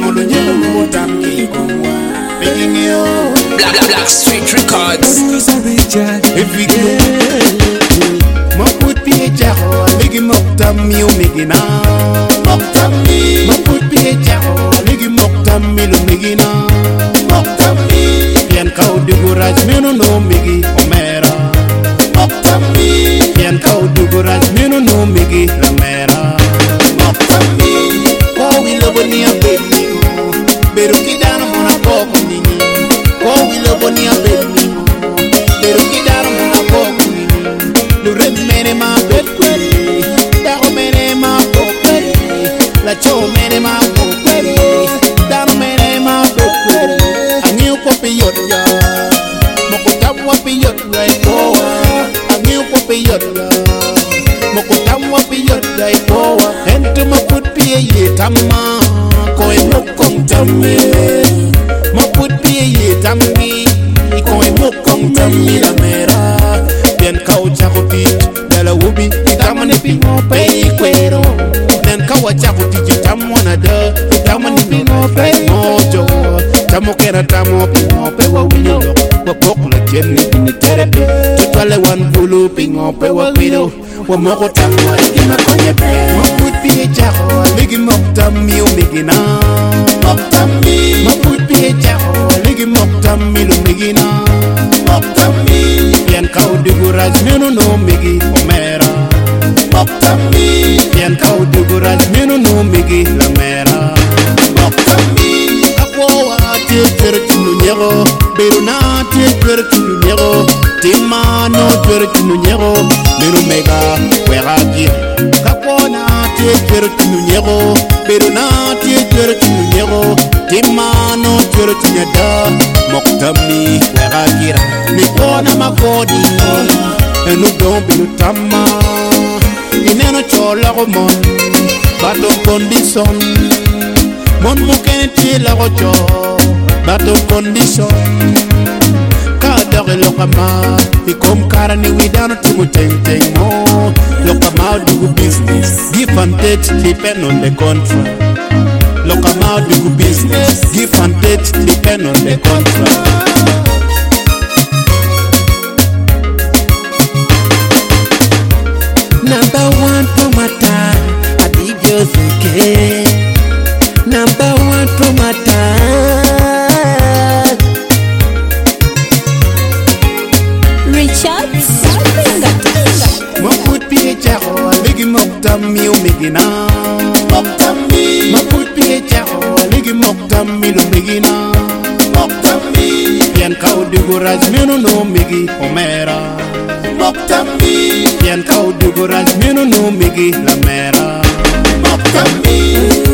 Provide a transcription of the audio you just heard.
molo nyelo motam ki konwa making you Black Street Records. if we go mo put pie jaho legi moktam you megina moktam mi mo put pie jaho legi moktam mi lo megina moktam mi bien kaw de courage meno no megi omera moktam mi bien kaw de courage meno no megi la mera moktam mi oh we love ni a baby beru kidana mona poko nini oh we love ni a baby beru kidana mona poko nini lu remene ma bekweli da o mene ma bekweli la cho mene ma bekweli da o mene ma bekweli anyu ko piyot ya moko tamwa piyot rai poa anyu ko piyot ya moko tamwa piyot rai poa ente ma put piye ye tamma ko e mokong tamme ma put piye ye tammi ko e mokong tammi la mera bien kaw chako tit dala wubi itamani pingo pay kwero nen kawa chako tit tamwana de itamani pingo pay mojo tamo kera tamo pingo pe wa winyo wa pokla jenni ni terapi tutwale wan bulu pingo pe wa kwido wa moko tamo ikima konye pe mo put piye chako ligi moktam mi umigina moktam mi mo put piye chako ligi moktam mi lumigina moktam mi bien kaw de courage meno no migi omera moktam mi bien kaw de courage meno no migi la mera moktam mi akwa te pertinu nyero beru na te pertinu nyero timma no pertinu nyero meno mega weragi akwa na te pertinu nyero beru na te pertinu nyero timma no pertinu da moktam mi weragi ni kona makodi enu dombi tama ineno chola ko mon bato condition mon mukenti la rojo bato condition ka dore lokama ikom karani widano timu teng mo lokama do business give and take depend on the contract lokama do business give and take depend on the contract. Number one promoter, I think you're okay. Number one promoter. Richard mo put pie chako ligi moktam mi umigina moktam mi mo put pie chako ligi moktam mi lumigina moktam mi bien kaw de courage meno no migi omera moktam mi bien kaw de courage meno no migi la mera moktam mi